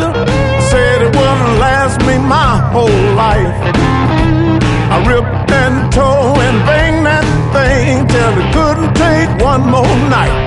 doctor said it wouldn't last me my whole life. I ripped and tore and banged that thing till it couldn't take one more night.